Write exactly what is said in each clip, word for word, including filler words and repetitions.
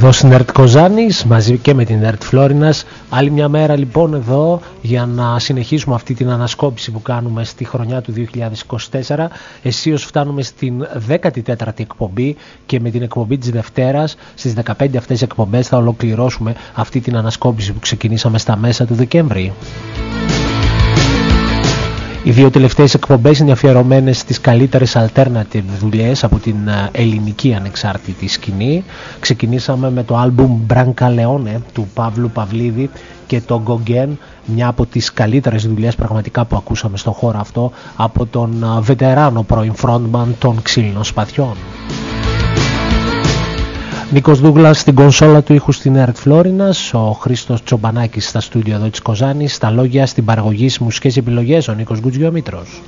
εδώ στην ΕΡΤ Κοζάνης μαζί και με την ΕΡΤ Φλόρινας. Άλλη μια μέρα λοιπόν εδώ για να συνεχίσουμε αυτή την ανασκόπηση που κάνουμε στη χρονιά του δύο χιλιάδες είκοσι τέσσερα. Αισίως φτάνουμε στην δέκατη τέταρτη εκπομπή και με την εκπομπή της Δευτέρας στις δεκαπέντε αυτές εκπομπές θα ολοκληρώσουμε αυτή την ανασκόπηση που ξεκινήσαμε στα μέσα του Δεκέμβρη. Οι δύο τελευταίες εκπομπές είναι αφιερωμένες στις καλύτερες alternative δουλειές από την ελληνική ανεξάρτητη σκηνή. Ξεκινήσαμε με το άλμπουμ Brancaleone του Παύλου Παυλίδη και το Gauguin, μια από τις καλύτερες δουλειές πραγματικά που ακούσαμε στον χώρο αυτό από τον βετεράνο πρώην frontman των Ξύλινων Σπαθιών. Νίκος Δούγλας στην κονσόλα του ήχου στην ΕΡΤ Φλόρινας, ο Χρήστος Τσομπανάκης στα στούντιο εδώ της Κοζάνης, στα λόγια, στην παραγωγή, στις μουσικές επιλογές, ο Νίκος Γκουτζιομήτρος.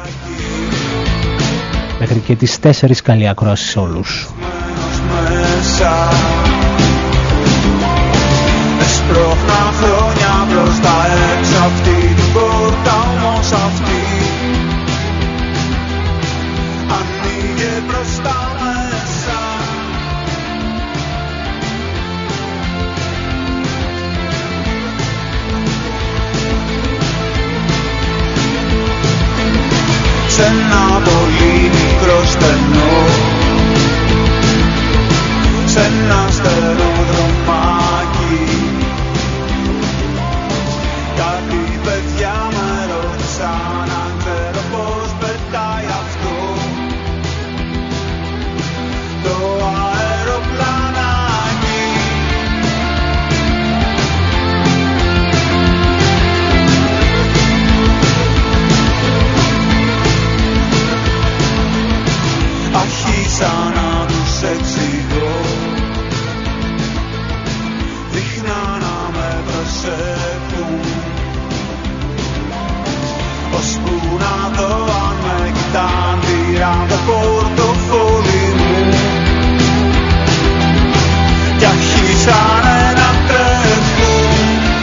Μέχρι και τις τέσσερις καλή ακρόαση σε όλους. Εσπρώχνα χρόνια μπροστά έξω αυτή την πόρτα, όμως αυτή ανοίγε μπροστά μέσα. Σ' ένα πολύ μικρό στενό, σ' ένα στενό δρομάκι, κάτι παιδιά με ρώτησαν αν ξέρω πως πετάει αυτό το αεροπλανάκι. Άρχισα να τους εξηγώ, δείχνα να με προσέχουν, ώσπου να δω αν με κοιτάν, πήραν το πορτοφόλι μου κι άρχισανε να τρέχουν.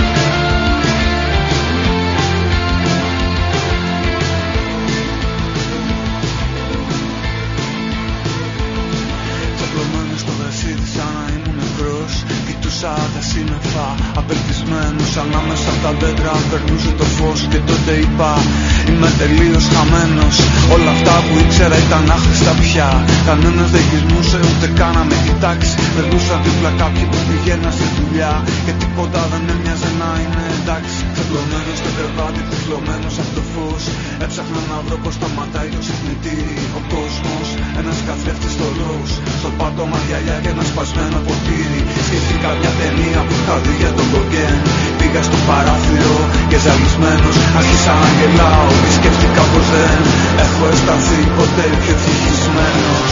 Ξαπλωμένος στο γρασίδι σαν να ήμουν νεκρός, κοιτούσα τα σύννεφα απελπισμένος ανάμεσα από τα δέντρα, περνούσε το φως και τότε είπα είμαι τελείως χαμένος. Όλα αυτά που ήξερα ήταν άχρηστα πια, κανένας δεν γυρνούσε ούτε καν να με κοιτάξει. Περνούσαν δίπλα κάποιοι που πηγαίναν στη δουλειά και τίποτα δεν έμοιαζε να είναι εντάξει. Ξαπλωμένος στο κρεβάτι, τυφλωμένος από το φως, έψαχνα να βρω πως σταματάει το ξυπνητήρι. Ο κόσμος, ένας καθρέφτης στο ροζ, στο πάτωμα γυαλιά και ένα σπασμένο ποτήρι. Σκέφτηκα μια ταινία που είχα δει για τον Gauguin. Πήγα στο παράθυρο και ζαλισμένος άρχισα να γελάω και σκέφτηκα πως δεν έχω αισθανθεί ποτέ πιο ευτυχισμένος.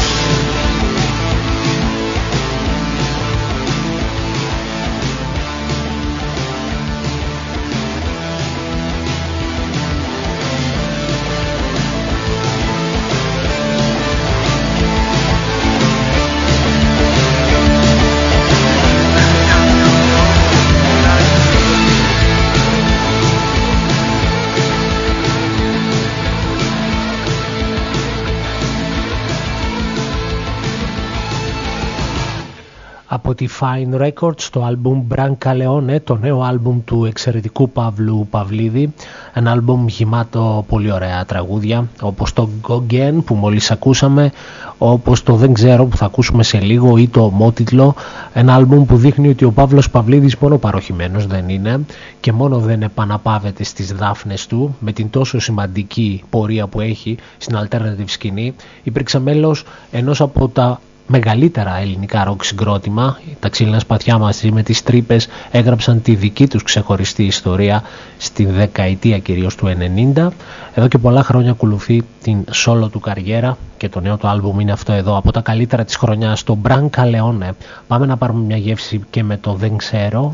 Από τη Fine Records το άλμπουμ Brancaleone, το νέο άλμπουμ του εξαιρετικού Παύλου Παυλίδη, ένα άλμπουμ γεμάτο πολύ ωραία τραγούδια όπως το Gauguin που μόλις ακούσαμε, όπως το Δεν ξέρω που θα ακούσουμε σε λίγο ή το ομότιτλο, ένα άλμπουμ που δείχνει ότι ο Παύλος Παυλίδης μόνο παροχημένος δεν είναι και μόνο δεν επαναπάβεται στις δάφνες του. Με την τόσο σημαντική πορεία που έχει στην alternative σκηνή, υπήρξε μέλος ενός από τα μεγαλύτερα ελληνικά ροκ συγκρότημα. Τα Ξύλινα Σπαθιά μαζί με τις Τρύπες έγραψαν τη δική τους ξεχωριστή ιστορία στη δεκαετία κυρίως του ενενήντα. Εδώ και πολλά χρόνια ακολουθεί την solo του καριέρα και το νέο του άλμπουμ είναι αυτό εδώ από τα καλύτερα της χρονιάς, το Brancaleone. Πάμε να πάρουμε μια γεύση και με το Δεν ξέρω.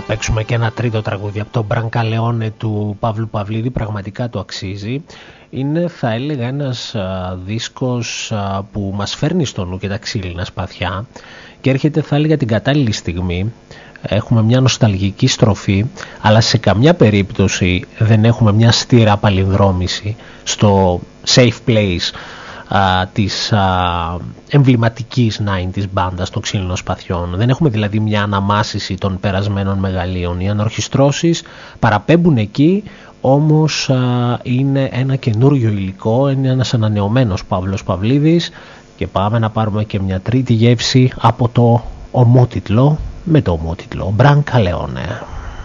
παίξουμε και ένα τρίτο τραγούδι από το Μπρανκαλεόνε του Παύλου Παυλίδη, πραγματικά το αξίζει. Είναι, θα έλεγα, ένας α, δίσκος α, που μας φέρνει στο νου και τα ξύλινα σπαθιά και έρχεται, θα έλεγα, την κατάλληλη στιγμή. Έχουμε μια νοσταλγική στροφή, αλλά σε καμιά περίπτωση δεν έχουμε μια στήρα παλινδρόμηση στο safe place α, της α, εμβληματικής ενενήντα μπάντας των ξύλινων σπαθιών. Δεν έχουμε δηλαδή μια αναμάσιση των περασμένων μεγαλείων. Οι ανορχιστρώσεις παραπέμπουν εκεί, όμως α, είναι ένα καινούριο υλικό, είναι ένας ανανεωμένος Παύλος Παυλίδης και πάμε να πάρουμε και μια τρίτη γεύση από το ομότιτλο, με το ομότιτλο Μπρανκαλεόνε.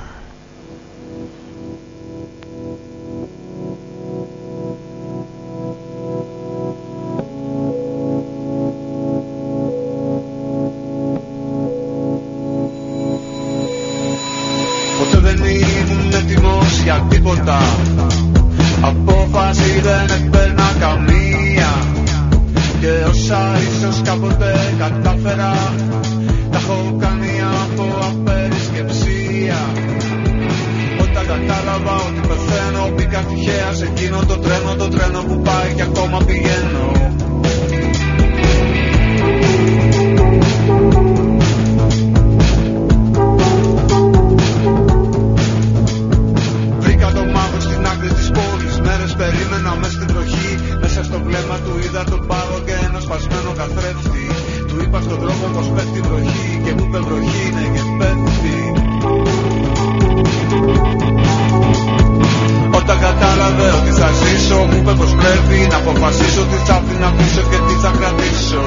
Ποτέ δεν ήμουν έτοιμος για τίποτα, απόφαση δεν έπαιρνα καμία και όσα ίσως κάποτε κατάφερα τα έχω κάνει από απερισκεψία. Όταν κατάλαβα ότι πεθαίνω, μπήκα τυχαία σε εκείνο το τρένο, το τρένο που πάει και ακόμα πηγαίνω. Βρήκα το μαύρο στην άκρη της πόλης, μέρες περίμενα μες στην τροχή. Μέσα στο βλέμμα του είδα τον πάγο και ένα σπασμένο καθρέφτη. Του είπα στον δρόμο πως πέφτει βροχή και μου είπε βροχή είναι και πέφτει. Όταν κατάλαβε ότι θα ζήσω, μου είπε πως πρέπει να αποφασίσω τι θα αφήνω πίσω και τι θα κρατήσω.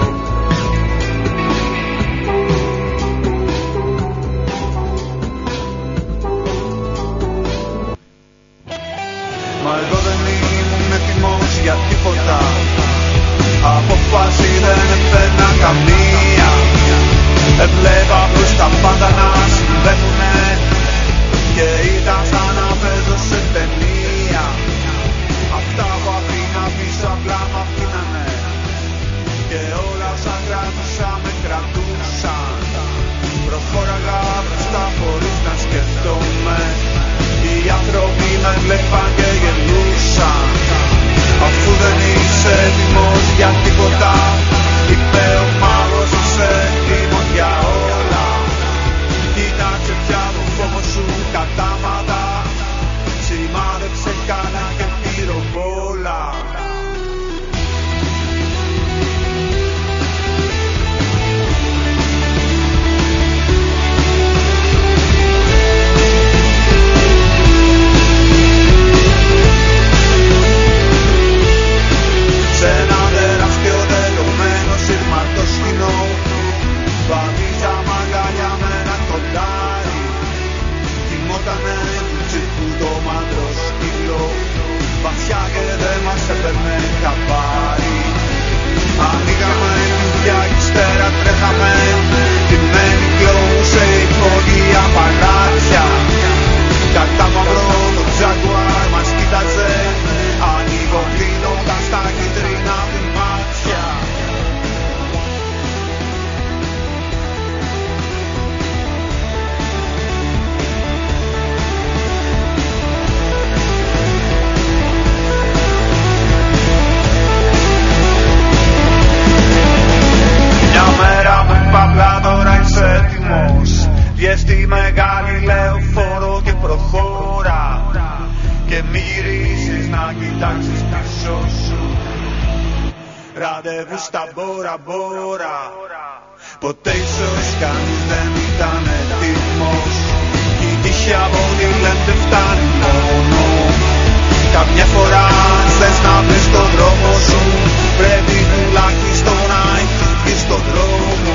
Μα εγώ δεν ήμουν έτοιμος για τίποτα, απόφαση δεν έπαιρνα καμία. Έβλεπα προς τα πάντα να συμβαίνουνε και ήταν σαν να παίζω σε ταινία. Αυτά που αφήνα πίσω απλά μ' αφήνανε και όλα όσα κράτουσα με κρατούσαν. Προχώραγα μπροστά χωρίς να σκεφτόμαι, οι άνθρωποι με βλέπαν και γελούσαν. Αφού δεν είσαι έτοιμος για τίποτα, είπε ο μάγος, είσαι έτοιμος για όλα. Κοίταξε πια το φόβο σου κατάματα, σημάδεψε κάνα και πυροβόλα. Σε ένα τεράστιο τελωμένο σειρματοσκηνό βαδίζα μαγκάλια με ένα κοντάρι. Θυμότανε του τσίπου το μάντρο σκύλο, βαθιά και δεν μας έπαιρνε χαμπάρι. Ανοίγαμε κουβιά κι ύστερα τρέχαμε, ντυμένοι κλόου σε υπόγεια παλάτια. Κατά μαυρό το τζαγκουάρ μας κοίταζε, ανοιγοκλίνοντας τα κίτρινα του μάτια. Μια μέρα με παύλα τώρα είσαι έτοιμος, βγες στη μεγάλη λεωφόρο και προχώρα και μη γυρίσεις να κοιτάξεις πίσω σου. Ραντεβού στα Μπόρα Μπόρα, ποτέ ίσως κανείς δεν ήταν έτοιμος. Η τύχη από τη λένε φτάνει μόνο. Καμιά φορά αν θες να βρεις τον δρόμο σου, πρέπει τουλάχιστον να έχεις βγει στον δρόμο.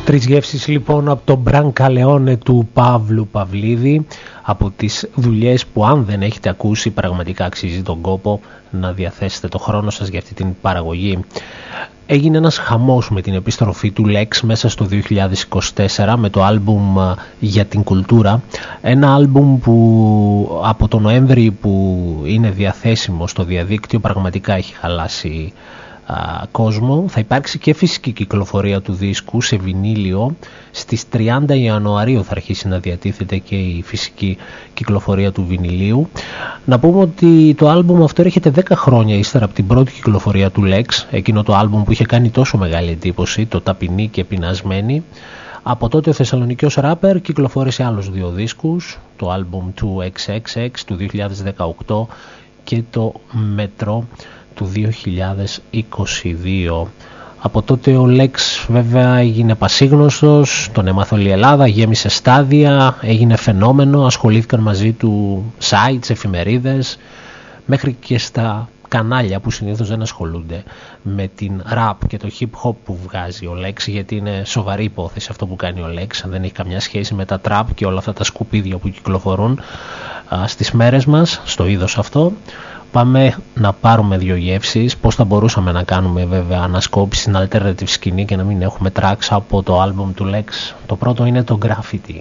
Τρεις γεύσεις λοιπόν από το Brancaleone του Παύλου Παυλίδη, από τις δουλειές που αν δεν έχετε ακούσει πραγματικά αξίζει τον κόπο να διαθέσετε το χρόνο σας για αυτή την παραγωγή. Έγινε ένας χαμός με την επιστροφή του Lex μέσα στο δύο χιλιάδες είκοσι τέσσερα με το άλμπουμ για την κουλτούρα, ένα άλμπουμ που από τον Νοέμβρη που είναι διαθέσιμο στο διαδίκτυο πραγματικά έχει χαλάσει α, κόσμο. Θα υπάρξει και φυσική κυκλοφορία του δίσκου σε βινίλιο. Στις τριάντα Ιανουαρίου θα αρχίσει να διατίθεται και η φυσική κυκλοφορία του βινιλίου. Να πούμε ότι το άλμπουμ αυτό έρχεται δέκα χρόνια ύστερα από την πρώτη κυκλοφορία του Lex, εκείνο το άλμπουμ που είχε κάνει τόσο μεγάλη εντύπωση, το Ταπεινή και Πεινασμένη. Από τότε ο Θεσσαλονικιός ράπερ κυκλοφόρησε άλλους δύο δίσκους, το άλμπουμ του εξ εξ εξ του δύο χιλιάδες δεκαοκτώ και το Μέτρο του δύο χιλιάδες είκοσι δύο. Από τότε ο Lex βέβαια έγινε πασίγνωστος, τον έμαθε όλη η Ελλάδα, γέμισε στάδια, έγινε φαινόμενο, ασχολήθηκαν μαζί του sites, εφημερίδες, μέχρι και στα κανάλια που συνήθως δεν ασχολούνται με την rap και το hip hop που βγάζει ο Lex, γιατί είναι σοβαρή υπόθεση αυτό που κάνει ο Lex, δεν έχει καμιά σχέση με τα trap και όλα αυτά τα σκουπίδια που κυκλοφορούν α, στις μέρες μας, στο είδος αυτό. Πάμε να πάρουμε δύο γεύσεις. Πώς θα μπορούσαμε να κάνουμε βέβαια ανασκόπηση στην alternative σκηνή και να μην έχουμε tracks από το άλμπουμ του Lex. Το πρώτο είναι το Graffiti.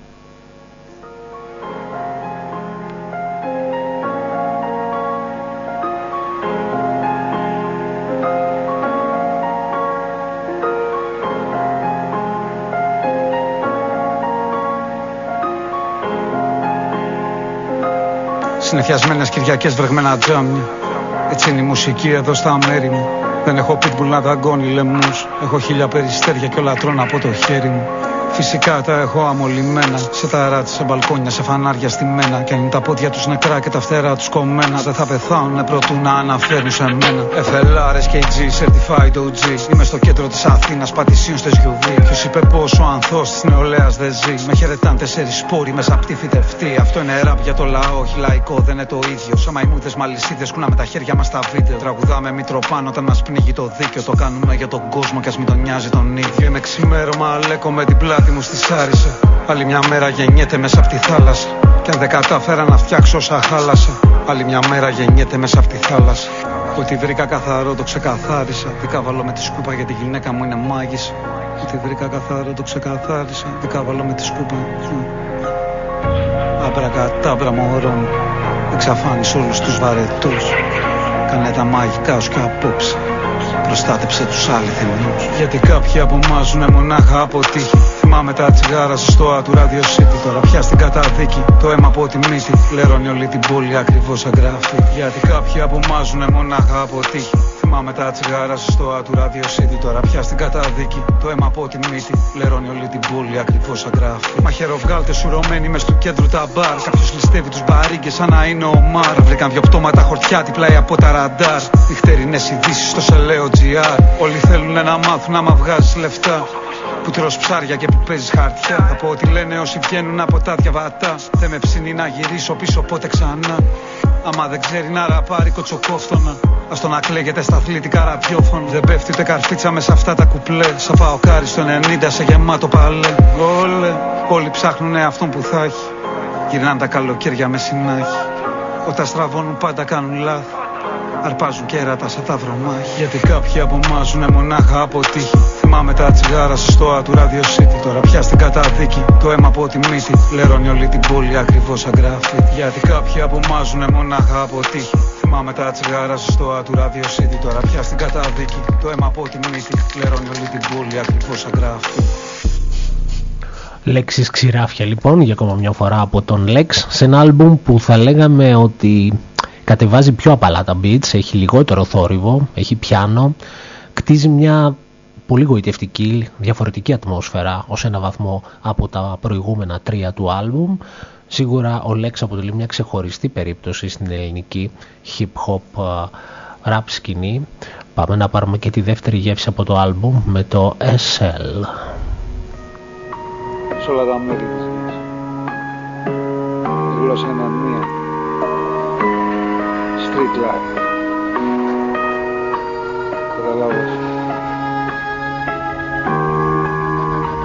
Συνεφιασμένες Κυριακές, βρεγμένα τζάμια. Έτσι είναι η μουσική εδώ στα μέρη μου. Δεν έχω pitbull να δαγκώνει λαιμούς. Έχω χίλια περιστέρια και όλα τρώνε από το χέρι μου. Φυσικά τα έχω αμολυμένα. Σε ταράτσι, σε μπαλκόνια, σε φανάρια στημένα. Κι αν είναι τα πόδια τους νεκρά και τα φτερά τους κομμένα, δεν θα πεθάνουνε προτού να αναφέρουν σε μένα. εφ ελ αρ, ες κέι τζι, Certified ο τζι. Είμαι στο κέντρο της Αθήνας, πατησίων στο ες γιου βι. Ποιος είπε πως ο ανθός της νεολαίας δεν ζει. Με χαιρετάν τέσσερις σπόροι μέσα απ' τη φυτευτή. Αυτό είναι ραπ για το λαό, όχι λαϊκό, δεν είναι το ίδιο. Σαν μαϊμούδες μαλισσίδες κούναμε τα χέρια μας στα βίντεο. Τραγουδάμε μητροπάνω όταν μας πνίγει το δίκαιο. Το κάνουμε για τον κόσμο κι ας μην τον νοιάζει τον ίδιο. Είμαι ξημέρωμα, αλέκο με την πλάτη μου στη Σάρισα. Άλλη μια μέρα γεννιέται μέσα από τη θάλασσα. Κι αν δεν κατάφερα να φτιάξω όσα χάλασα. Άλλη μια μέρα γεννιέται μέσα από τη θάλασσα. Ό,τι βρήκα καθαρό το ξεκαθάρισα. Δικάβαλο με τη σκούπα γιατί η γυναίκα μου είναι μάγισσα. Ό,τι βρήκα καθαρό το ξεκαθάρισα. Δικάβαλο με τη σκούπα. Αμπρακατάμπρα μωρό μου. Εξαφάνισε όλους τους βαρετούς. Κάνε τα μαγικά σου κι απόψε. Προστάτεψε τους αληθινούς. Γιατί κάποιοι απομάζουνε μονάχα από τύχη. Θυμάμαι τα τσιγάρα στο Α του Radio City. Τώρα πια στην καταδίκη. Το αίμα από τη μύτη. Λερώνει όλη την πόλη ακριβώς σαν γράφει. Γιατί κάποιοι απομάζουνε μονάχα από τύχη. Θυμάμαι τα τσιγάρα στο Α του Radio City. Τώρα πια στην καταδίκη. Το αίμα από τη μύτη. Λερώνει όλη την πόλη ακριβώς σαν γράφει. Μαχαιροβγάλτες σουρωμένοι μες του κέντρου τα μπαρ. Κάποιος ληστεύει τους μπαρίγκες σαν να είναι ο Μάρ. Βρήκαν δυο πτώματα χορτιά τυπλάει από τα ραντάρ. Νυχτερινές ειδήσεις στο σελέο τζι αρ. Όλοι θέλουν να μάθουν άμα βγάζεις λεφτά. Που τρως ψάρια και που παίζεις χαρτιά. Από ό,τι λένε όσοι βγαίνουν από τα διαβατά. Δεν με ψήνει να γυρίσω πίσω πότε ξανά. Άμα δεν ξέρει να ραπάρει κοτσοκόφτωνα. Ας το να κλαίγεται στα αθλητικά ραδιόφωνα. Δεν πέφτει ούτε καρφίτσα μέσα αυτά τα κουπλέ. Σαν Παοκάρι στο ενενήντα σε γεμάτο παλέ. Όλε, όλοι ψάχνουνε αυτόν που θα έχει. Γυρνάνε τα καλοκαίρια με συνάχη. Όταν στραβώνουν πάντα κάνουν λάθη. Αρπάζουν κέρατα σαν τα βρωμάχια. Γιατί κάποιοι απομάζουνε μονάχα από τύχη. Θυμάμαι τα τσιγάρα στο Α του Radio City. Τώρα πια στην καταδίκη. Το αίμα από τη μύτη. Λερώνει όλη την πόλη ακριβώς σαν γράφει. Γιατί κάποιοι απομάζουνε μονάχα από τύχη. Θυμάμαι τα τσιγάρα στο Α του Radio City. Τώρα πια στην καταδίκη. Το αίμα από τη μύτη. Λερώνει όλη την πόλη ακριβώς σαν γράφει. Λέξεις ξηράφια λοιπόν για ακόμα μια φορά από τον Lex, σε ένα άλμπουμ που θα λέγαμε ότι κατεβάζει πιο απαλά τα beats, έχει λιγότερο θόρυβο, έχει πιάνο, κτίζει μια πολύ γοητευτική, διαφορετική ατμόσφαιρα ως ένα βαθμό από τα προηγούμενα τρία του άλμπουμ. Σίγουρα ο Lex αποτελεί μια ξεχωριστή περίπτωση στην ελληνική hip-hop rap σκηνή. Πάμε να πάρουμε και τη δεύτερη γεύση από το άλμπουμ με το ες ελ. Σε όλα τα μέρη της γης. Η γλώσσα είναι μία. Street life. Καταλάβες.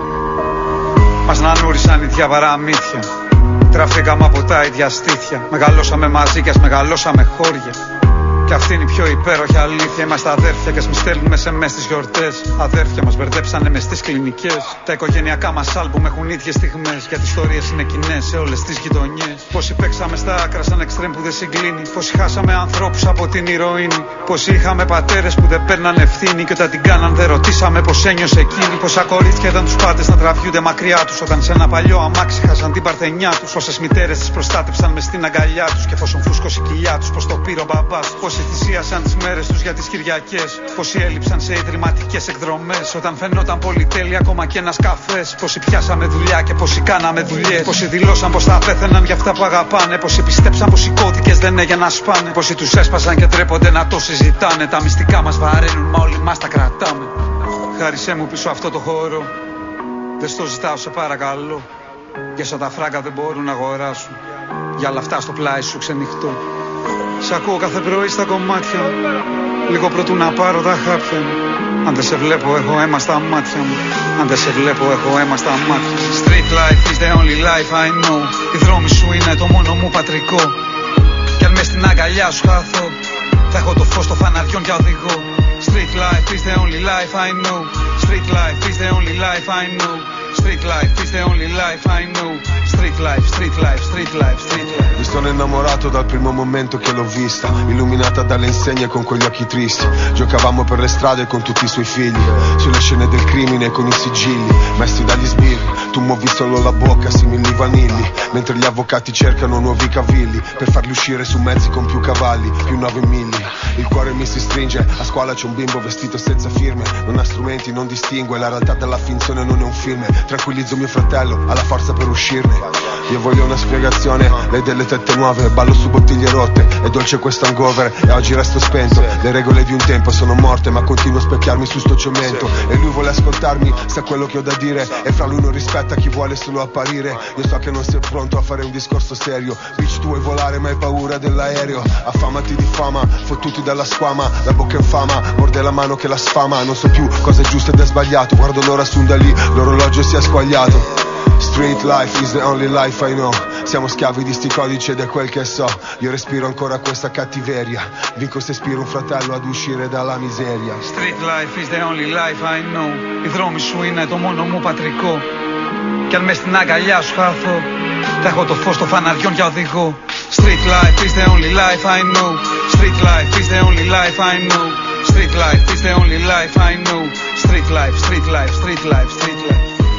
ξενιτιά παραμύθια. Τραφήκαμε από τα ίδια στήθια. Μεγαλώσαμε μαζί κι ας μεγαλώσαμε χώρια. Κι αυτή είναι η πιο υπέροχη αλήθεια. Είμαστε αδέρφια κι ας μη στέλνουμε σε μες τις γιορτές. Αδέρφια μας μπερδέψανε μες στις κλινικές. Τα οικογενειακά μας άλμπουμ έχουν ίδιες στιγμές. Γιατί ιστορίες είναι κοινές σε όλες τις γειτονιές. Πόσοι παίξαμε στα άκρα σαν εξτρέμ που δεν συγκλίνει. Πόσοι χάσαμε ανθρώπους από την ηρωίνη. Πόσοι είχαμε πατέρες που δεν παίρναν ευθύνη. Και όταν την κάναν δεν ρωτήσαμε πως ένιωσε εκείνη. Πόσα κορίτσια ήταν τους πάντες να τραβιούνται μακριά τους. Όταν σε ένα παλιό αμάξι χάσαν την παρθενιά τους. Πόσες μητέρες τις προστάτεψαν μες στην αγκαλιά τους. Και εφόσον φούσκωσε η κοιλιά τους, πως το πήρε ο μπαμπάς. Πόσοι θυσίασαν τις μέρες τους για τις Κυριακές. Πόσοι έλειψαν σε ιδρυματικές εκδρομές. Όταν φαινόταν πολυτέλεια ακόμα και ένας καφές. Πόσοι πιάσαμε δουλειά και πόσοι κάναμε δουλειές. Πόσοι δηλώσαν πως θα πέθαιναν για αυτά που αγαπάνε. Πόσοι πιστέψαν πως οι κώδικες δεν έγινε να σπάνε. Πόσοι τους έσπασαν και τρέπονται να το συζητάνε. Τα μυστικά μας βαραίνουν μα όλοι μας τα κρατάμε. Χάρισέ μου πίσω αυτό το χώρο. Δεν στο ζητάω σε παρακαλώ. Για όσα τα φράγκα δεν μπορούν να αγοράσουν. Για όλα αυτά στο πλάι σου ξενυχτώ. Σ' ακούω κάθε πρωί στα κομμάτια μου. Λίγο πρωτού να πάρω τα χάπια μου. Αν δεν σε βλέπω έχω αίμα στα μάτια μου. Αν δεν σε βλέπω έχω αίμα στα μάτια μου. Street life is the only life I know. Η δρόμη σου είναι το μόνο μου πατρικό. Κι αν μες στην αγκαλιά σου χάθω, θα έχω το φως των φαναριών για οδηγό. Street life is the only life I know. Street life is the only life I know. Street life is the only life I know. Street life, street life, street life, street life. Mi sono innamorato dal primo momento che l'ho vista, illuminata dalle insegne con quegli occhi tristi. Giocavamo per le strade con tutti i suoi figli, sulle scene del crimine con i sigilli, messi dagli sbirri. Tu muovi solo la bocca, simili vanilli, mentre gli avvocati cercano nuovi cavilli per farli uscire su mezzi con più cavalli, più nove milli. Il cuore mi si stringe, a scuola c'è un bimbo vestito senza firme, non ha strumenti, non distingue la realtà dalla finzione, non è un film. Tranquillizzo mio fratello, ha la forza per uscirne. Io voglio una spiegazione, lei delle tette nuove, ballo su bottiglie rotte, è dolce questo hangover e oggi resto spento. Le regole di un tempo sono morte ma continuo a specchiarmi su sto cemento. E lui vuole ascoltarmi, sa quello che ho da dire, e fra lui non rispetta chi vuole solo apparire. Io so che non sei pronto a fare un discorso serio, bitch tu vuoi volare ma hai paura dell'aereo. Affamati di fama, fottuti dalla squama, la bocca infama, morde la mano che la sfama. Non so più cosa è giusto ed è sbagliato, guardo l'ora su da lì, l'orologio si è squagliato. Street life is the only life I know. Siamo schiavi di sti codici ed è quel che so. Io respiro ancora questa cattiveria, vinco se ispiro un fratello ad uscire dalla miseria. Street life is the only life I know. Η δρόμη σου είναι το μόνο μου πατρικό. Κι αν μες στην αγκαλιά σου χάθω, θα έχω το φως των φαναριών για οδηγό. Street life is the only life I know. Street life is the only life I know. Street life is the only life I know. Street life, street life, street life, street life.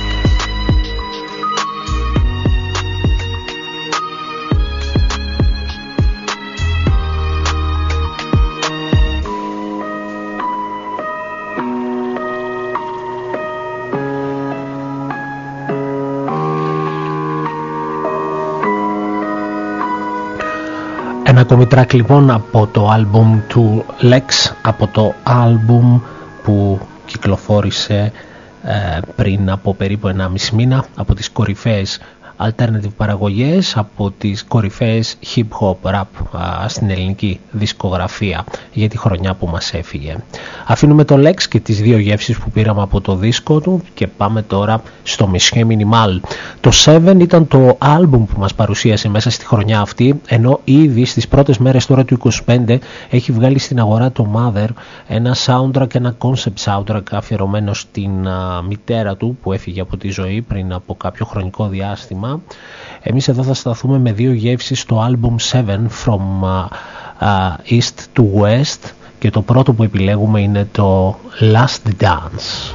Ένα ακόμη track λοιπόν από το άλμπουμ του Lex, από το άλμπουμ που κυκλοφόρησε ε, πριν από περίπου ενάμιση μήνα, από τις κορυφαίες alternative παραγωγές, από τις κορυφαίες hip hop rap α, στην ελληνική δισκογραφία για τη χρονιά που μας έφυγε. Αφήνουμε το Lex και τις δύο γεύσεις που πήραμε από το δίσκο του και πάμε τώρα στο Monsieur Minimal. Το Seven ήταν το άλμπουμ που μας παρουσίασε μέσα στη χρονιά αυτή, ενώ ήδη στις πρώτες μέρες τώρα του είκοσι πέντε έχει βγάλει στην αγορά το Mother, ένα soundtrack, ένα concept soundtrack αφιερωμένο στην α, μητέρα του που έφυγε από τη ζωή πριν από κάποιο χρονικό διάστημα. Εμείς εδώ θα σταθούμε με δύο γεύσεις στο album Seven from uh, uh, East to West και το πρώτο που επιλέγουμε είναι το Last Dance.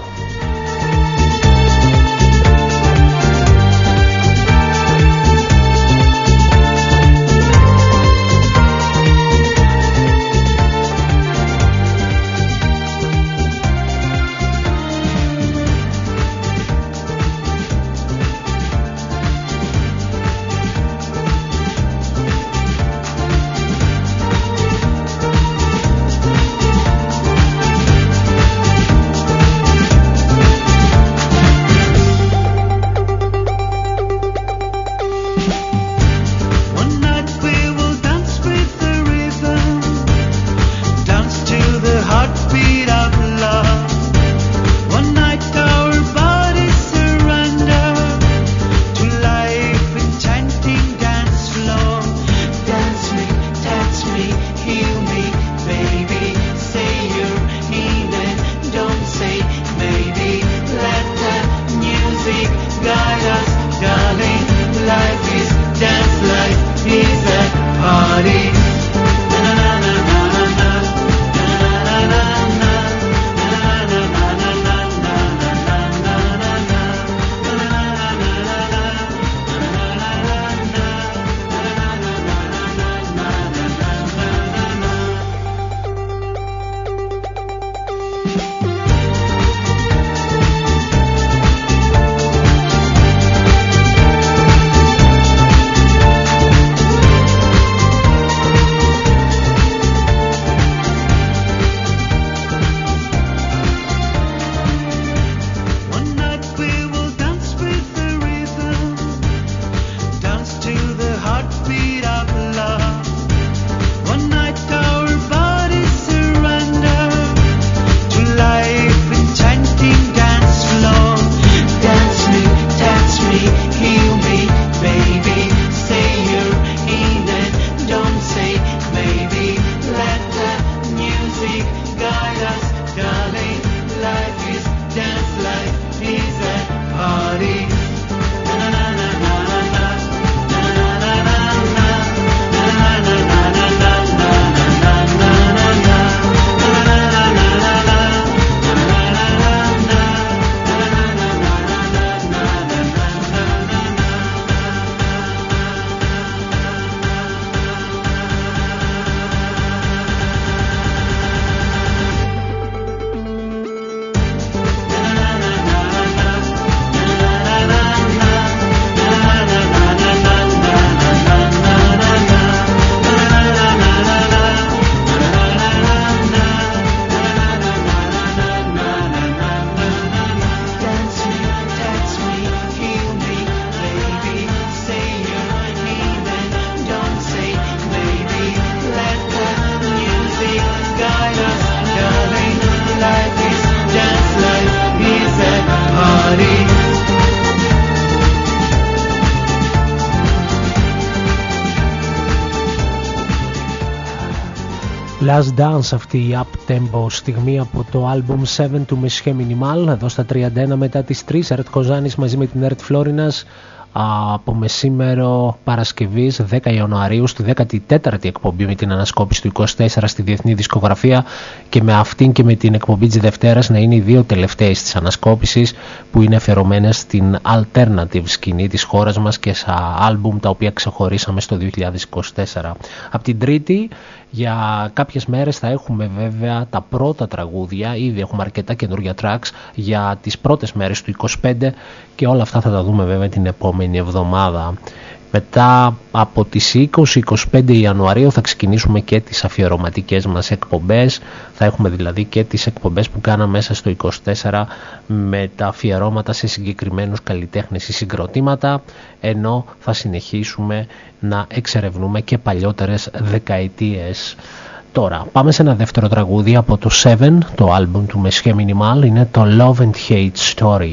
Last Dance, αυτή η up-tempo στιγμή από το album seven του Mesche Minimal, εδώ στα τριάντα ένα μετά τις τρεις. Ερτ Κοζάνης μαζί με την Ερτ Φλόρινας από μεσήμερο Παρασκευής δέκα Ιανουαρίου στη δέκατη τέταρτη εκπομπή με την ανασκόπηση του είκοσι τέσσερα στη Διεθνή Δισκογραφία, και με αυτήν και με την εκπομπή της Δευτέρας να είναι οι δύο τελευταίες της ανασκόπησης που είναι αφιερωμένες στην alternative σκηνή της χώρας μας και σε άλμπουμ τα οποία ξεχωρίσαμε στο δύο χιλιάδες είκοσι τέσσερα. Από την Τρίτη για κάποιες μέρες θα έχουμε βέβαια τα πρώτα τραγούδια, ήδη έχουμε αρκετά καινούργια tracks για τις πρώτες μέρες του είκοσι πέντε και όλα αυτά θα τα δούμε βέβαια την επόμενη εβδομάδα. Μετά από τις είκοσι με είκοσι πέντε Ιανουαρίου θα ξεκινήσουμε και τις αφιερωματικές μας εκπομπές. Θα έχουμε δηλαδή και τις εκπομπές που κάναμε μέσα στο είκοσι τέσσερα με τα αφιερώματα σε συγκεκριμένους καλλιτέχνες ή συγκροτήματα, ενώ θα συνεχίσουμε να εξερευνούμε και παλιότερες δεκαετίες. Τώρα πάμε σε ένα δεύτερο τραγούδι από το seven, το άλμπουμ του Mesche Minimal, είναι το Love and Hate Story.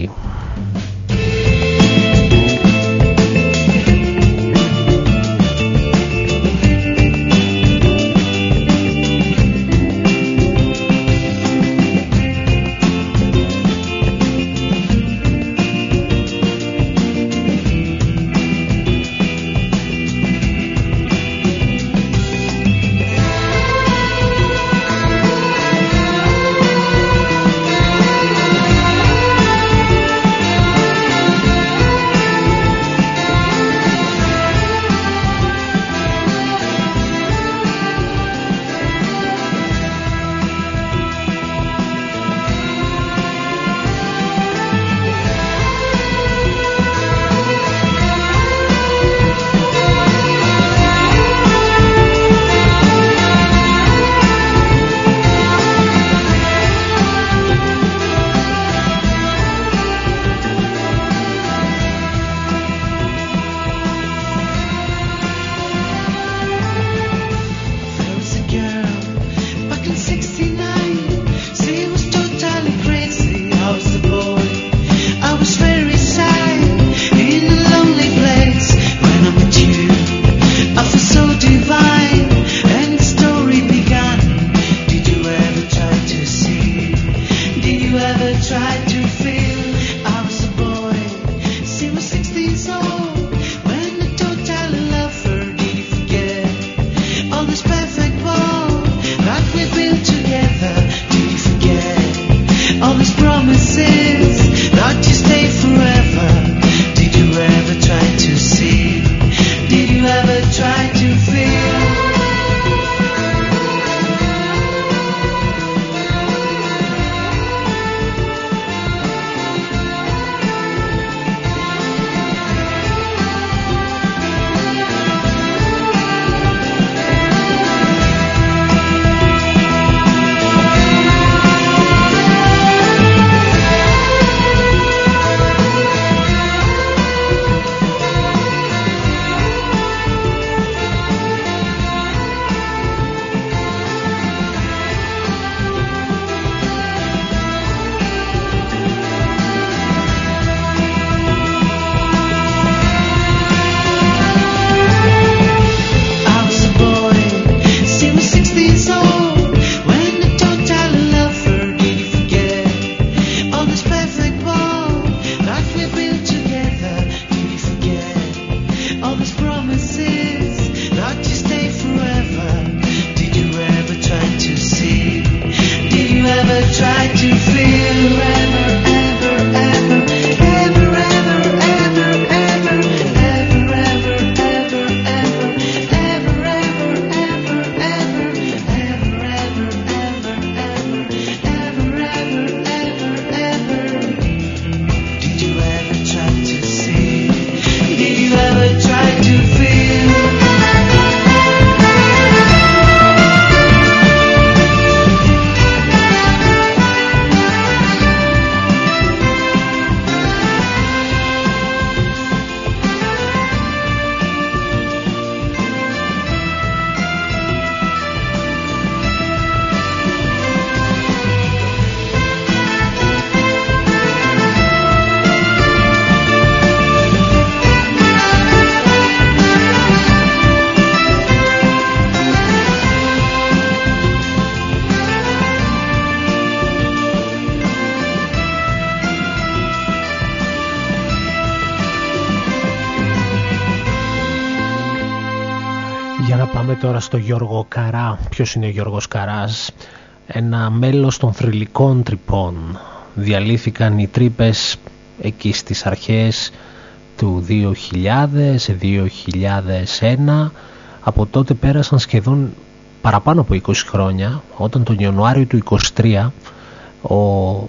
Τώρα στο Γιώργο Καρά. Ποιος είναι ο Γιώργος Καράς? Ένα μέλος των θρυλικών τρυπών. Διαλύθηκαν οι τρύπες εκεί στις αρχές του δύο χιλιάδες, δύο χιλιάδες ένα. Από τότε πέρασαν σχεδόν παραπάνω από είκοσι χρόνια, όταν τον Ιανουάριο του είκοσι τρία ο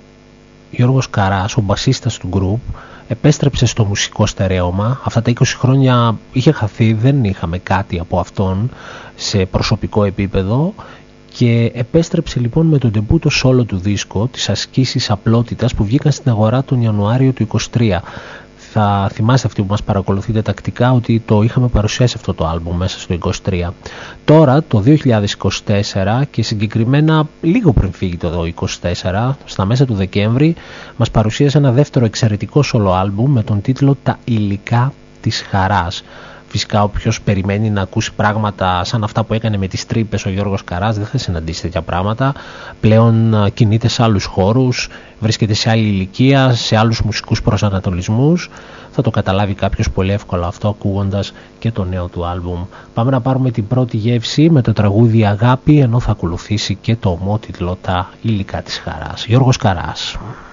Γιώργος Καράς, ο μπασίστας του group, επέστρεψε στο μουσικό στερέωμα. Αυτά τα είκοσι χρόνια είχε χαθεί, δεν είχαμε κάτι από αυτόν σε προσωπικό επίπεδο και επέστρεψε λοιπόν με τον ντεμπούτο solo του δίσκο, τις ασκήσεις απλότητας, που βγήκαν στην αγορά τον Ιανουάριο του είκοσι τρία. Θα θυμάστε αυτοί που μας παρακολουθείτε τακτικά ότι το είχαμε παρουσιάσει αυτό το άλμπουμ μέσα στο είκοσι τρία. Τώρα το δύο χιλιάδες είκοσι τέσσερα και συγκεκριμένα λίγο πριν φύγει το είκοσι τέσσερα, στα μέσα του Δεκέμβρη, μας παρουσίασε ένα δεύτερο εξαιρετικό solo άλμπουμ με τον τίτλο «Τα υλικά της χαράς». Φυσικά όποιος περιμένει να ακούσει πράγματα σαν αυτά που έκανε με τις τρύπες ο Γιώργος Καράς δεν θα συναντήσει τέτοια πράγματα. Πλέον κινείται σε άλλους χώρους, βρίσκεται σε άλλη ηλικία, σε άλλους μουσικούς προσανατολισμούς. Θα το καταλάβει κάποιος πολύ εύκολα αυτό ακούγοντας και το νέο του άλμπουμ. Πάμε να πάρουμε την πρώτη γεύση με το τραγούδι «Αγάπη», ενώ θα ακολουθήσει και το ομότιτλο «Τα υλικά της χαράς». Γιώργος Καράς.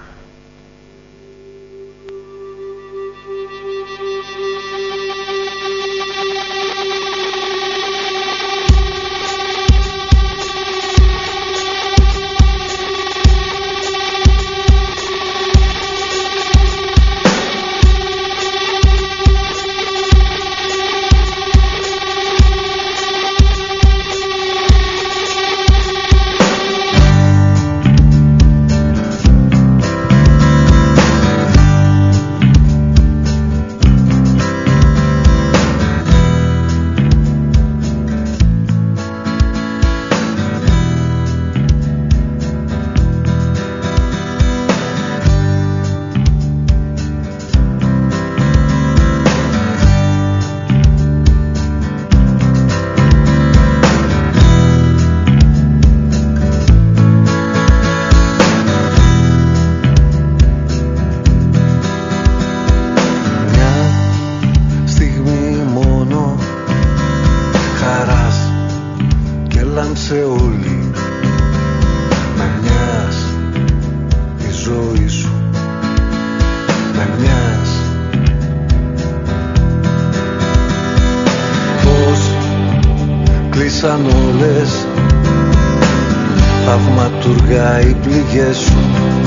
Θαυματουργά οι πληγές σου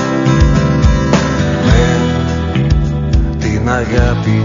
με την αγάπη.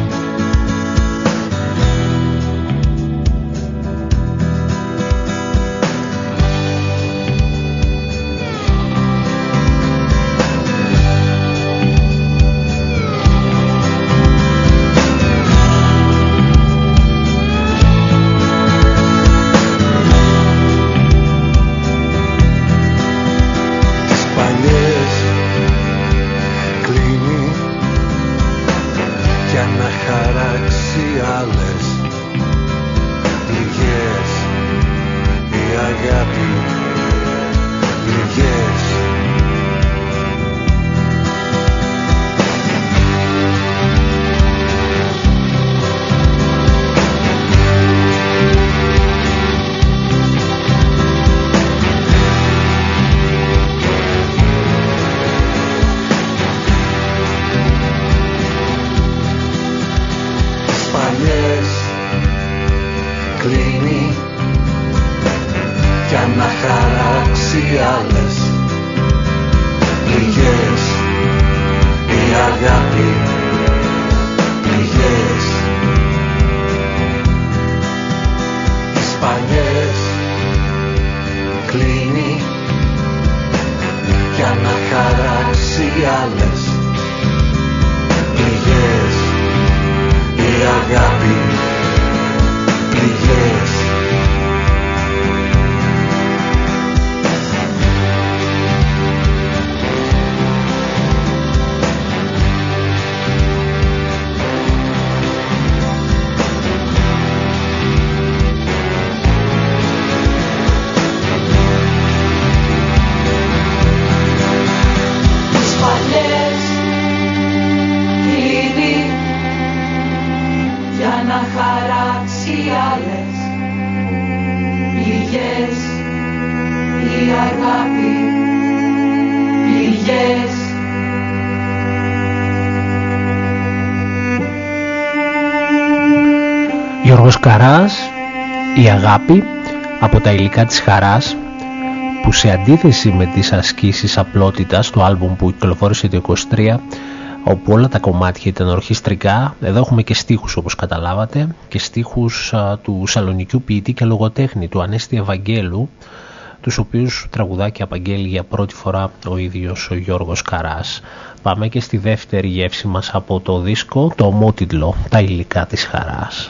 χαράξει άλλες πληγές, η αγάπη πληγές. Γιώργος Καράς, η αγάπη από τα υλικά της χαράς, που σε αντίθεση με τις ασκήσεις απλότητας του άλμπουμ που κυκλοφόρησε το είκοσι τρία, όπου όλα τα κομμάτια ήταν ορχιστρικά, εδώ έχουμε και στίχους όπως καταλάβατε, και στίχους α, του σαλονικιού ποιητή και λογοτέχνη του Ανέστη Ευαγγέλου, τους οποίους τραγουδά και απαγγέλει για πρώτη φορά ο ίδιος ο Γιώργος Καράς. Πάμε και στη δεύτερη γεύση μας από το δίσκο, το ομότιτλο «Τα υλικά της χαράς».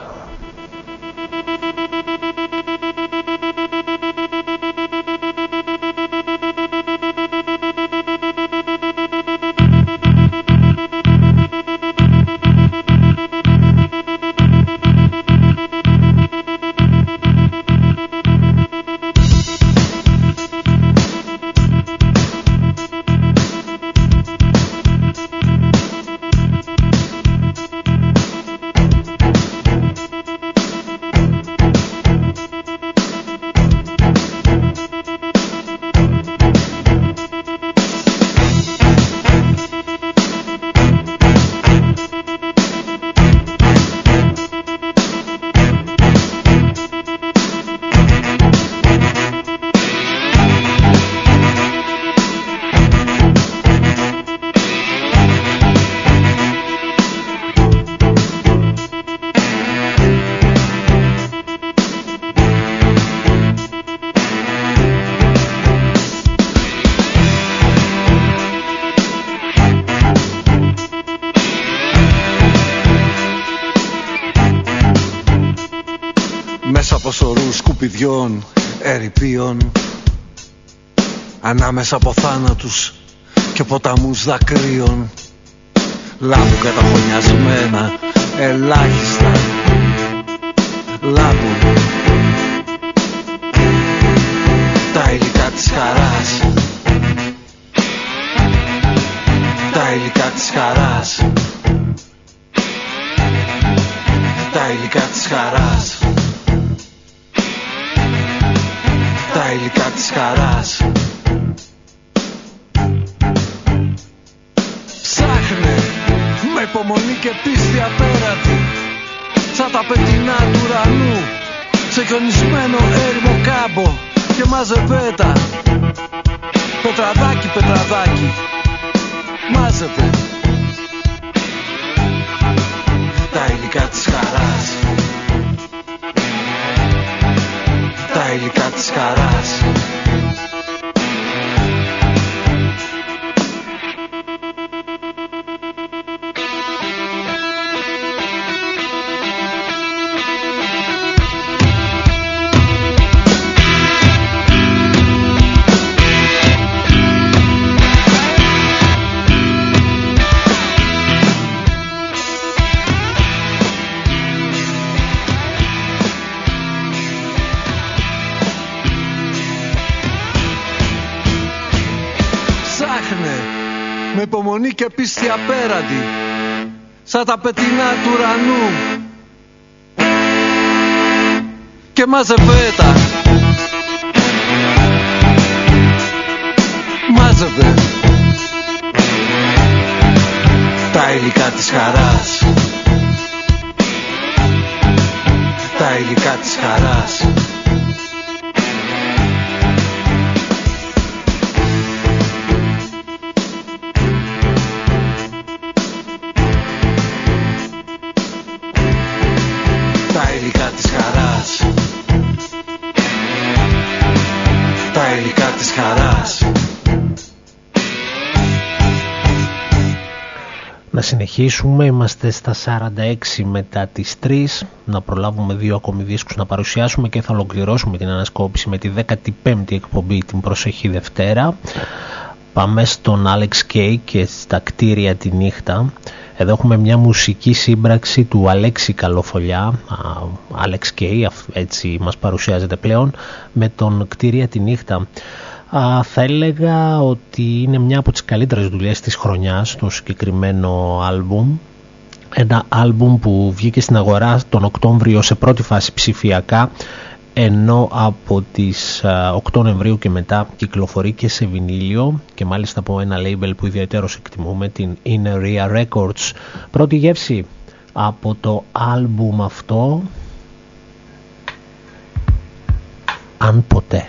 Σκουπιδιών, ερειπίων, ανάμεσα από θάνατους και ποταμούς δακρύων, λάμπουν καταχωνιασμένα ελάχιστα, λάμπουν τα υλικά της χαράς, τα υλικά της χαράς, τα υλικά της χαράς, τα υλικά της χαράς. Ψάχνε με υπομονή και πίστη απέρατη, σαν τα πετεινά του ουρανού, σε χιονισμένο έρημο κάμπο, και μάζευε τα πετραδάκι, πετραδάκι, μάζευε τα υλικά της χαράς, τα υλικά της χαράς. Με υπομονή και πίστη απέραντη, σαν τα πετεινά του ουρανού, και μάζευε τα, μάζευε τα υλικά της χαράς, τα υλικά της χαράς. Τα υλικά της χαράς, τα υλικά της χαράς. Να συνεχίσουμε, είμαστε στα σαράντα έξι μετά τις τρεις, να προλάβουμε δύο ακόμη δίσκους να παρουσιάσουμε και θα ολοκληρώσουμε την ανασκόπηση με τη δέκατη πέμπτη εκπομπή την προσεχή Δευτέρα. Πάμε στον Alex Kay και στα κτίρια τη νύχτα. Εδώ έχουμε μια μουσική σύμπραξη του Αλέξη Καλοφολιά, Alex Kay, έτσι μας παρουσιάζεται πλέον, με τον κτίρια τη νύχτα. Α, θα έλεγα ότι είναι μια από τις καλύτερες δουλειές της χρονιάς το συγκεκριμένο άλμπουμ. Ένα άλμπουμ που βγήκε στην αγορά τον Οκτώβριο σε πρώτη φάση ψηφιακά, ενώ από τις οκτώ Νοεμβρίου και μετά κυκλοφορεί και σε βινίλιο και μάλιστα από ένα label που ιδιαίτερος εκτιμούμε, την Inner Ear Records. Πρώτη γεύση από το άλμπουμ αυτό, Αν ποτέ.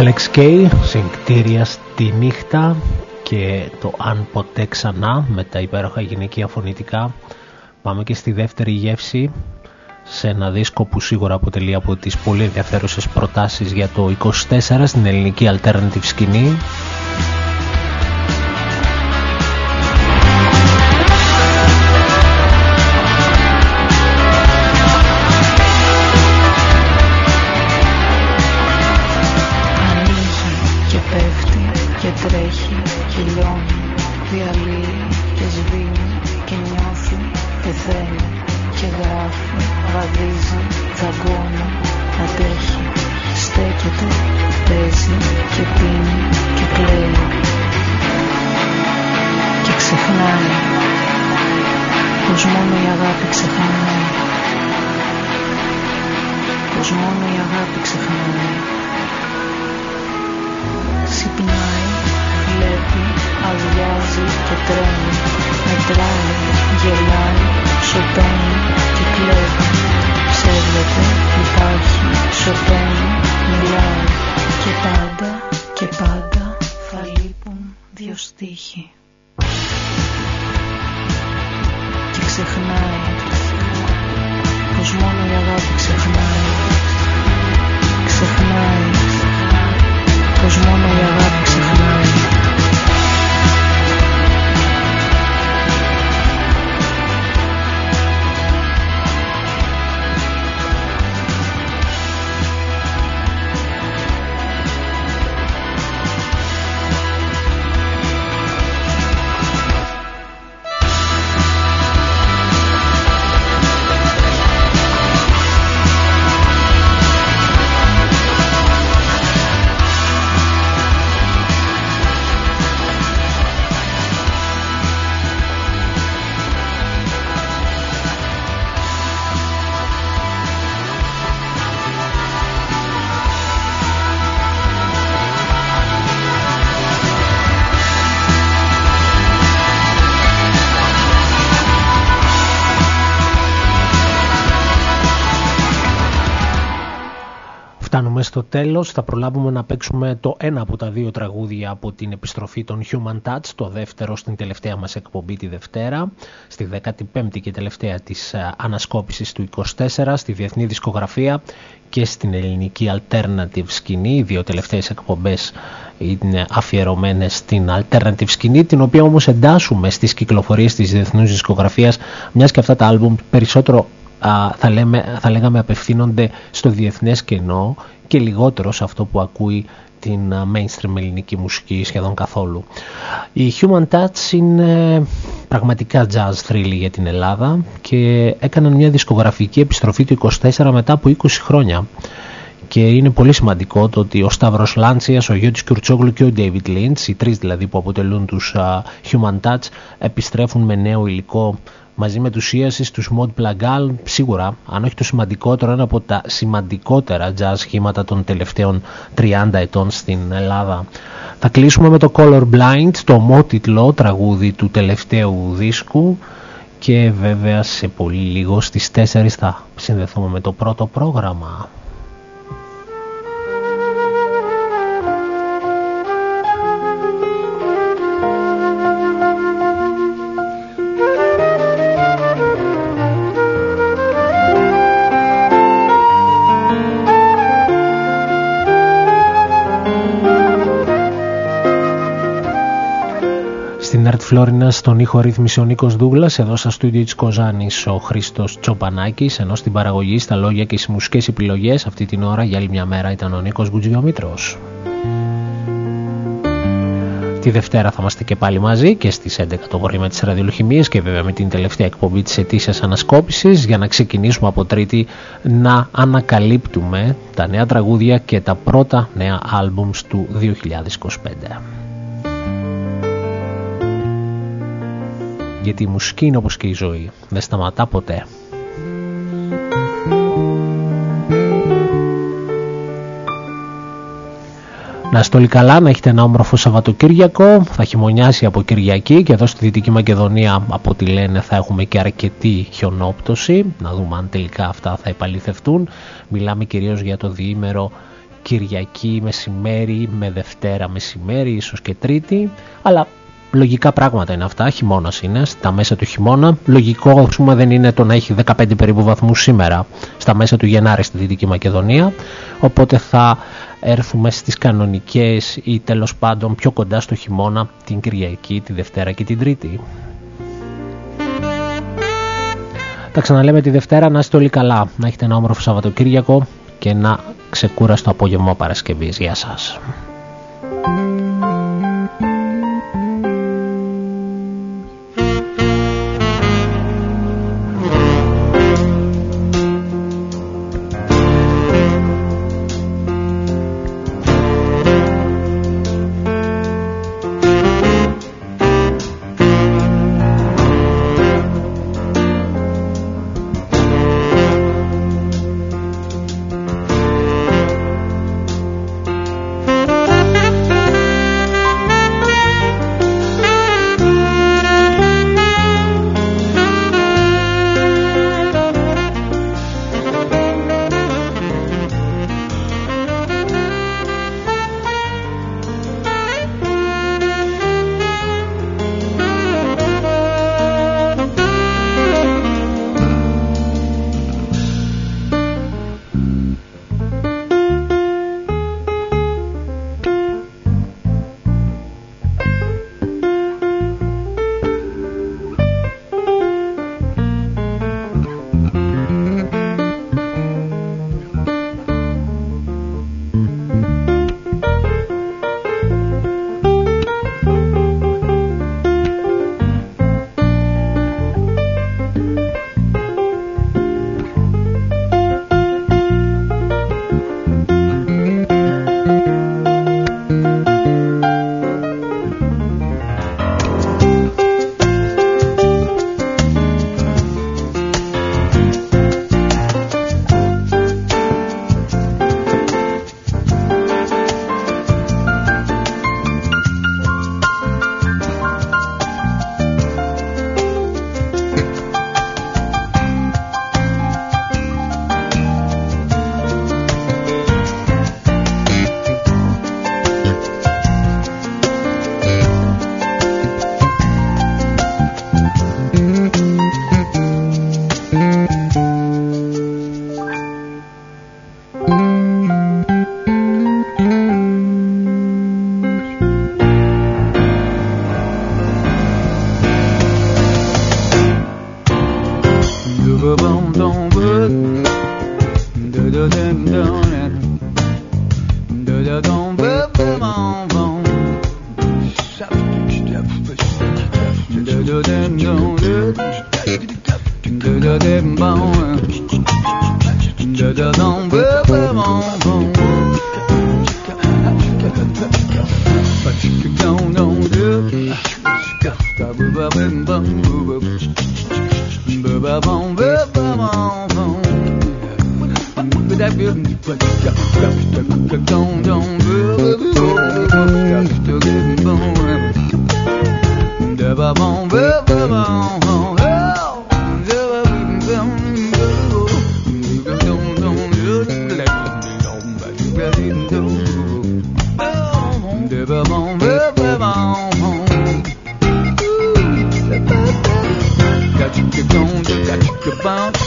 Alex Kay, Συγκτήρια στη νύχτα, και το Αν ποτέ ξανά με τα υπέροχα γυναικεία φωνητικά. Πάμε και στη δεύτερη γεύση, σε ένα δίσκο που σίγουρα αποτελεί από τις πολύ ενδιαφέρουσες προτάσεις για το είκοσι τέσσερα στην ελληνική alternative σκηνή. Φτάνουμε στο τέλος, θα προλάβουμε να παίξουμε το ένα από τα δύο τραγούδια από την επιστροφή των Human Touch, το δεύτερο στην τελευταία μας εκπομπή τη Δευτέρα, στη δέκατη πέμπτη και τελευταία της ανασκόπησης του είκοσι τέσσερα, στη διεθνή δισκογραφία και στην ελληνική alternative σκηνή. Οι δύο τελευταίες εκπομπές είναι αφιερωμένες στην alternative σκηνή, την οποία όμως εντάσσουμε στις κυκλοφορίες της διεθνούς δισκογραφίας, μιας και αυτά τα άλμπουμ περισσότερο Θα, λέμε, θα λέγαμε απευθύνονται στο διεθνές κοινό και λιγότερο σε αυτό που ακούει την mainstream ελληνική μουσική σχεδόν καθόλου. Οι Human Touch είναι πραγματικά jazz thrill για την Ελλάδα και έκαναν μια δισκογραφική επιστροφή του είκοσι τέσσερα μετά από είκοσι χρόνια. Και είναι πολύ σημαντικό το ότι ο Σταύρος Λάντσιας, ο Γιώτης Κιουρτσόγλου και ο David Lynch, οι τρεις δηλαδή που αποτελούν τους uh, Human Touch, επιστρέφουν με νέο υλικό μαζί με τους Iassis, τους Mod Plagal, σίγουρα, αν όχι το σημαντικότερο, ένα από τα σημαντικότερα jazz σχήματα των τελευταίων τριάντα ετών στην Ελλάδα. Θα κλείσουμε με το Color Blind, το ομότιτλο τραγούδι του τελευταίου δίσκου, και βέβαια σε πολύ λίγο στις τέσσερις θα συνδεθούμε με το πρώτο πρόγραμμα. Στην Art Florina στον ήχο ρύθμισε ο Νίκος Δούγλας, εδώ στα στούντιο της Κοζάνης ο Χρήστος Τσοπανάκης, ενώ στην παραγωγή, στα λόγια και στις μουσικές επιλογές αυτή την ώρα για άλλη μια μέρα ήταν ο Νίκος Γκουτζιομήτρος. Τη Δευτέρα θα είμαστε και πάλι μαζί και στις έντεκα το πρωί με τις ραδιολοχημίες και βέβαια με την τελευταία εκπομπή της ετήσιας ανασκόπησης, για να ξεκινήσουμε από Τρίτη να ανακαλύπτουμε τα νέα τραγούδια και τα πρώτα νέα άλμπουμς του δύο χιλιάδες είκοσι πέντε. Γιατί η μουσική είναι όπως και η ζωή, δεν σταματά ποτέ. Να είστε όλοι καλά, να έχετε ένα όμορφο Σαββατοκύριακο. Θα χειμωνιάσει από Κυριακή και εδώ στη Δυτική Μακεδονία, από ό,τι λένε, θα έχουμε και αρκετή χιονόπτωση. Να δούμε αν τελικά αυτά θα επαληθευτούν. Μιλάμε κυρίως για το διήμερο Κυριακή μεσημέρι με Δευτέρα μεσημέρι, ίσως και Τρίτη, αλλά λογικά πράγματα είναι αυτά, χειμώνας είναι, στα μέσα του χειμώνα. Λογικό, ας πούμε, δεν είναι το να έχει δεκαπέντε περίπου βαθμούς σήμερα, στα μέσα του Γενάρη στη Δυτική Μακεδονία, οπότε θα έρθουμε στις κανονικές ή τέλος πάντων πιο κοντά στο χειμώνα την Κυριακή, τη Δευτέρα και την Τρίτη. Τα ξαναλέμε τη Δευτέρα, να είστε όλοι καλά, να έχετε ένα όμορφο Σαββατοκύριακο και ένα ξεκούραστο απόγευμα Παρασκευής. Γεια σας. Got you,